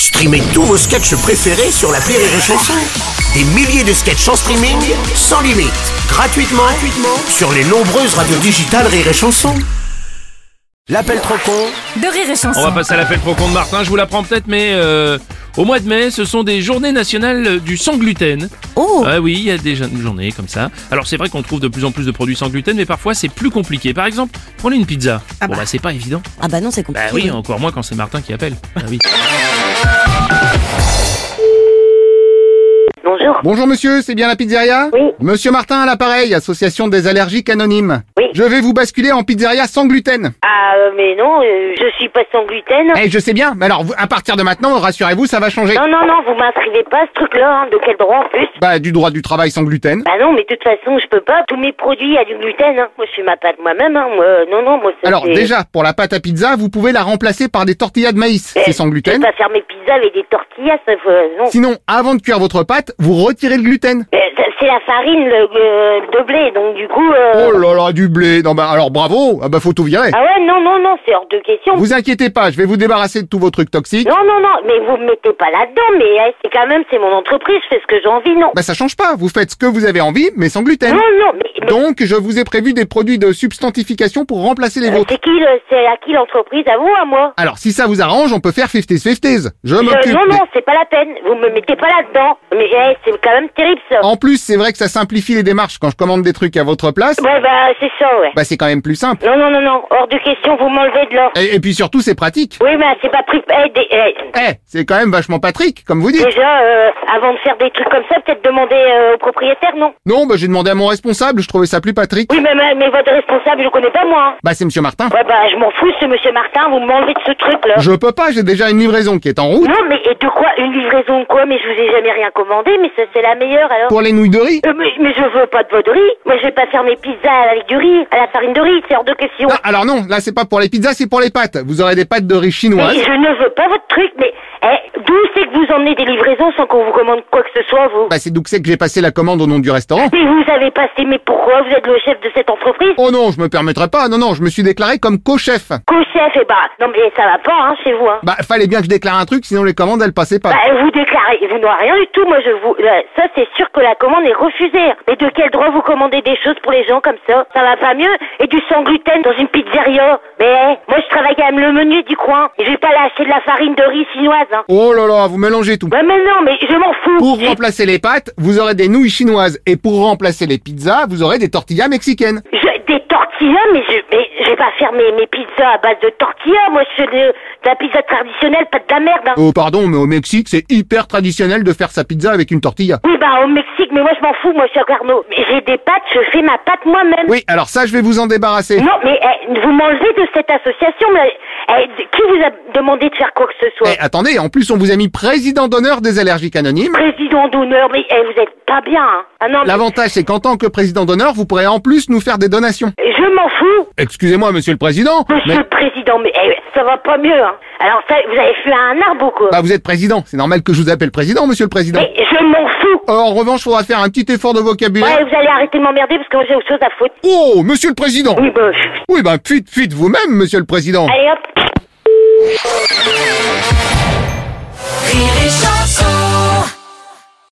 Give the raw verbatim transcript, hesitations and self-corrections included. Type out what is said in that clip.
Streamez tous vos sketchs préférés sur l'appli Rire et Chanson. Des milliers de sketchs en streaming, sans limite, gratuitement, gratuitement sur les nombreuses radios digitales Rire et Chanson. L'appel trop con de Rire et Chanson. On va passer à l'appel trop con de Martin, je vous l'apprends peut-être, mais euh, au mois de mai, ce sont des journées nationales du sans gluten. Oh Ah oui, il y a des journées comme ça. Alors c'est vrai qu'on trouve de plus en plus de produits sans gluten, mais parfois c'est plus compliqué. Par exemple, prenez une pizza. Ah bon bah. bah c'est pas évident. Ah bah non, c'est compliqué. Bah oui, encore moins quand c'est Martin qui appelle. Ah oui. Bonjour. Bonjour monsieur, c'est bien la pizzeria? Oui. Monsieur Martin à l'appareil, association des allergiques anonymes. Oui. Je vais vous basculer en pizzeria sans gluten. Ah, euh, mais non, euh, je suis pas sans gluten. Eh, je sais bien, mais alors, vous- à partir de maintenant, rassurez-vous, ça va changer. Non, non, non, vous m'inscrivez pas à ce truc-là, hein. De quel droit en plus? Bah, du droit du travail sans gluten. Bah non, mais de toute façon, je peux pas. Tous mes produits a du gluten, hein. Moi, je fais ma pâte moi-même, hein. Moi, non, non, moi, ça Alors, c'est... déjà, pour la pâte à pizza, vous pouvez la remplacer par des tortillas de maïs. Eh, C'est sans Je gluten. vais pas faire mes pizzas avec des tortillas, ça, faut- non. Sinon, avant de cuire votre pâte, vous retirez le gluten. Eh, ça- c'est la farine le, euh, de blé, donc du coup... euh, Oh là là, du blé. Non bah, alors bravo. Ah bah, faut tout virer. Ah ouais, non, non, non, c'est hors de question. Vous inquiétez pas, je vais vous débarrasser de tous vos trucs toxiques. Non, non, non, mais vous me mettez pas là-dedans, mais eh, c'est quand même, c'est mon entreprise, je fais ce que j'ai envie, non. Bah, ça change pas. Vous faites ce que vous avez envie, mais sans gluten. Non, non, mais... mais- Donc, je vous ai prévu des produits de substantification pour remplacer les euh, vôtres. c'est qui, le, c'est à qui l'entreprise? À vous, à moi? Alors, si ça vous arrange, on peut faire fifties fifties. Je Euh, m'occupe. non, des- non, c'est pas la peine. Vous me mettez pas là-dedans. Mais eh, c'est quand même terrible, ça. En plus, c'est vrai que ça simplifie les démarches quand je commande des trucs à votre place. Ouais, bah, c'est ça, ouais. Bah, c'est quand même plus simple. Non, non, non, non. Hors de question, vous m'enlevez de l'or. Et, et puis surtout, c'est pratique. Oui, mais c'est pas pris... Eh, des- eh, Eh, c'est quand même vachement Patrick, comme vous dites. déjà, euh, avant de faire des trucs comme ça, peut-être demander euh, au propriétaire, non? Non, bah, j'ai demandé à mon responsable, je trouvais ça plus Patrick. Oui, mais, mais, mais votre responsable, je le connais pas, moi. Hein. Bah, c'est monsieur Martin. Ouais, bah, je m'en fous, ce monsieur Martin. Vous m'enlevez de ce truc-là. Je peux pas, j'ai déjà une livraison qui est en route. Non, mais et de quoi? Une livraison de quoi? Mais je vous ai jamais rien commandé, mais ça, c'est la meilleure, alors. Pour les nouilles de riz. Euh, mais, mais je veux pas de votre riz. Moi, je vais pas faire mes pizzas avec du riz, à la farine de riz, c'est hors de question. Ah, alors non, là, c'est pas pour les pizzas, c'est pour les pâtes. Vous aurez des pâtes de riz Mais chinoises. je ne veux pas votre truc, mais eh, d'où c'est que vous emmenez des livraisons sans qu'on vous commande quoi que ce soit, vous? Bah, c'est d'où que c'est que j'ai passé la commande au nom du restaurant. Mais vous avez passé, mais pourquoi? Vous êtes le chef de cette entreprise? Oh non, je me permettrai pas. Non, non, je me suis déclaré comme co-chef. Co-chef, eh bah, non mais ça va pas, hein, chez vous, hein. Bah, fallait bien que je déclare un truc, sinon les commandes, elles passaient pas. Bah, vous déclarez, vous n'avez rien du tout, moi je vous... là, ça c'est sûr que la commande est refusée. Mais de quel droit vous commandez des choses pour les gens comme ça? Ça va pas mieux? Et du sans gluten dans une pizzeria? Mais eh, moi je travaille quand même le menu du coin. Et je vais pas lâcher de la farine de riz chinoise, hein. Oh là là, vous mélangez tout. Ouais mais non, mais je m'en fous. Pour remplacer les pâtes, vous aurez des nouilles chinoises. Et pour remplacer les pizzas, vous aurez des tortillas mexicaines. Je, des tortillas, mais je, mais je vais pas faire mes, mes pizzas à base de tortillas. Moi, je fais de, de la pizza traditionnelle, pas de la merde, hein. Oh pardon, mais au Mexique, c'est hyper traditionnel de faire sa pizza avec une tortilla. Oui, bah, au Mexique, mais moi, je m'en fous, moi, je suis à Carnot. Mais j'ai des pâtes, je fais ma pâte moi-même. Oui, alors ça, je vais vous en débarrasser. Non, mais eh, vous m'enlevez de cette association, mais eh, qui vous a demandé de faire quoi que ce soit? Eh, attendez, en plus, on vous a mis président d'honneur des allergiques anonymes. Président d'honneur, mais eh, vous êtes pas bien, hein. Ah non, mais L'avantage, c'est qu'en tant que président d'honneur, vous pourrez en plus nous faire des donations. je m'en fous. Excusez-moi, monsieur le président, Monsieur mais le Président, mais eh, ça va pas mieux, hein. Alors, ça, vous avez fait un arbre ou quoi? bah, vous êtes président. C'est normal que je vous appelle président, monsieur le président. Mais je m'en fous. Euh, en revanche, faudra faire un petit effort de vocabulaire. Ouais, vous allez arrêter de m'emmerder parce que moi, j'ai autre chose à foutre. Oh, monsieur le président. Oui, bah, je- Oui, ben, fuite, fuite vous-même, monsieur le président. allez hop. Rire et Chanson.